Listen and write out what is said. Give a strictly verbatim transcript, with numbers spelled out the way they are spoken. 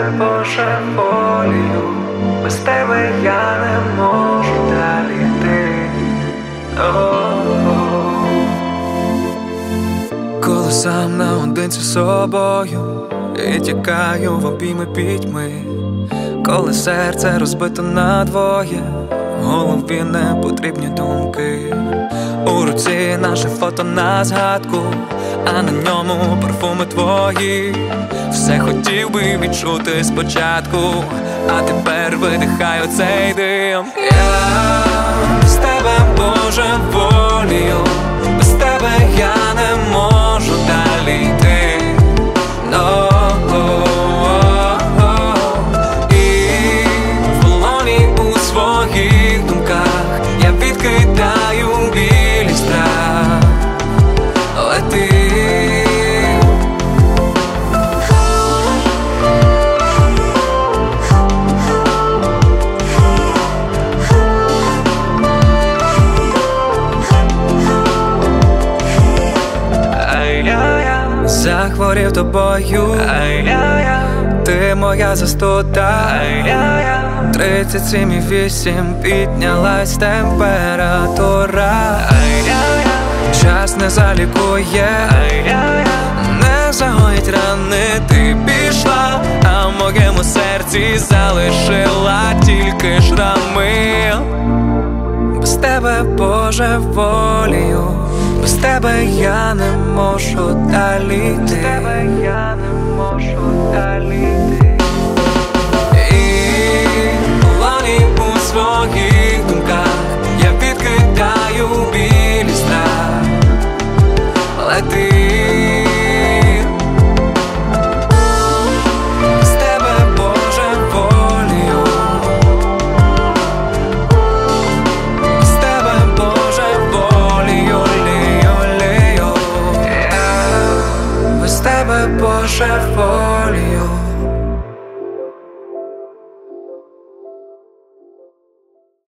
Боже, волію, без тебе я не можу далі йти. О-о-о. Коли сам наодинці з собою і тікаю в обійми пітьми, коли серце розбито надвоє, в голові не потрібні думки. У руці наше фото на згадку, а на ньому парфуми твої. Все хотів би відчути спочатку, а тепер видихаю цей дим. Я без тебе, Боже, волію, без тебе я не можу далі йти. No. І в полоні у своїх думках я відкидаю біль і страх. Лети. Захворів тобою, ай-я-я, ти моя застуда, ай-я-я. Тридцять сім і вісім, піднялась температура, ай-я-я. Час не залікує, ай-я-я, не загоїть рани, ти пішла, а в моєму серці залишила тільки шрами. Без тебе, Боже, волію, без тебе я не можу далі йти. Без тебе я не можу далі йти. І в полоні у своїх думках я відкидаю біль і страх. Лети. Без тебе, Боже, волію, без тебе, Боже, волію, лію, лію. Без тебе, Боже, волію.